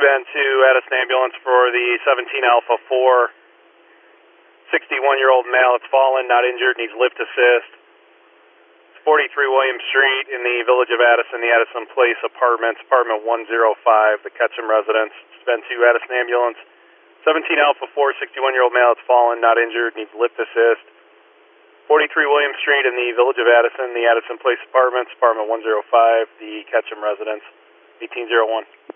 Savannah 2, Addison ambulance for the 17 Alpha 4, 61-year-old male. It's fallen, not injured, needs lift assist. It's 43 William Street in the village of Addison, the Addison Place Apartments, apartment 105, the Ketchum residence. Savannah 2, Addison ambulance, 17 Alpha 4, 61-year-old male. It's fallen, not injured, needs lift assist. 43 William Street in the village of Addison, the Addison Place Apartments, apartment 105, the Ketchum residence, 1801.